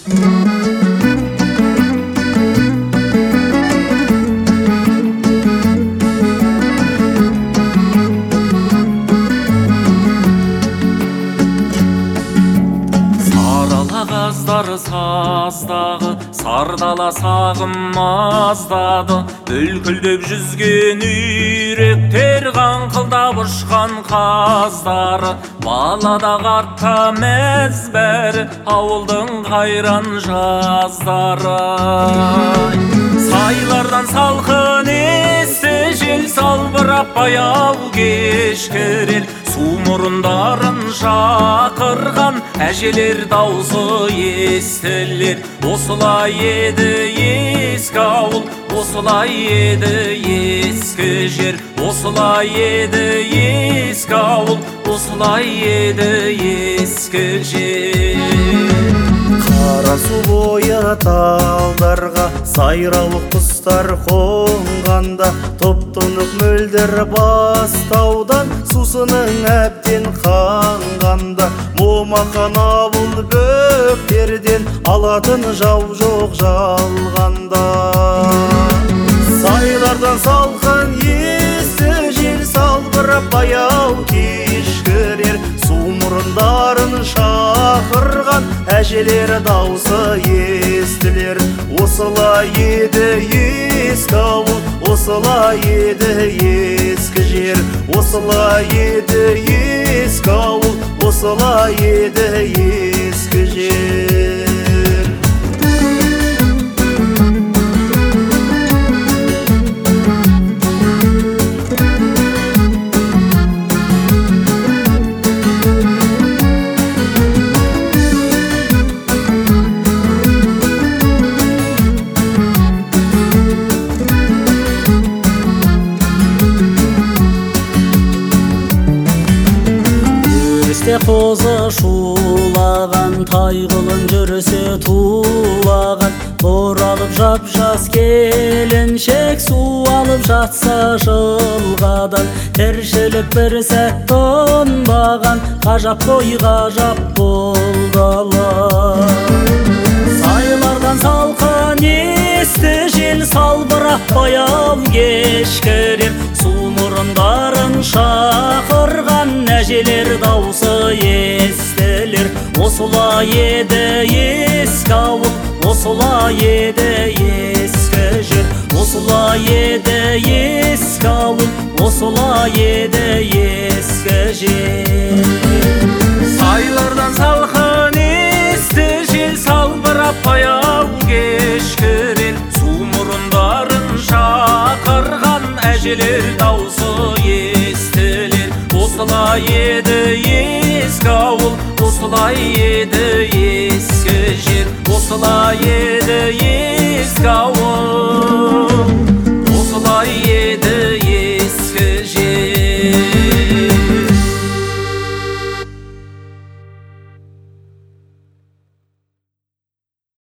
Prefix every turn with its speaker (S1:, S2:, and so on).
S1: Қағаздар саздағы сардала сағым-маздады, бүлкілдеп жүзген үйректер қаңқылдап ұшқан қаздары, балада қартта мәз бәрі ауылдың қайран жаздары. Сайлардан салқын есті жел салбырап баяу кешкірер, су мұрындарын шақырған әжелер даусы естілер. Осылай еді ескі ауыл, осылай еді ескі жер, осылай еді ескі ауыл, осылай еді ескі жер.
S2: Қара су бойы талдарға сайрауық құстар қонғанда, топ-тонық мөлдір бастаудан сусының әбден қанғанда, момақан ауыл бөктерден алатын жау жоқ жалғанда. Сайлардан салқын есті жел салбырап баяу кешкірер, су мұрындарын шақырған әжелер даусы естілер. Осылай еді ескі ауыл, осылай еді ескі жер, осылай еді ескі ауыл, осылай еді ескі жер.
S3: Қозы шулаған, тайғылын жүрсе тулаған, боралып жап-жас келіншек су алып жатса жылғадан, тіршілік бір сәт тынбаған, ғажап қой ғажап болдала. Сайлардан салқын есті жел салбырап баяу кешкірер, су мұрындарын шақырған әжелер даусы естілер. Осылай еді ескі ауыл, осылай еді ескі жер, осылай еді ескі ауыл, осылай еді ескі жер.
S1: Сайлардан салқын есті жел салбырап баяу кешкірер, су мұрындарын шақырған әжелер даусы естілер. Осылай еді ескі ауыл, осылай еді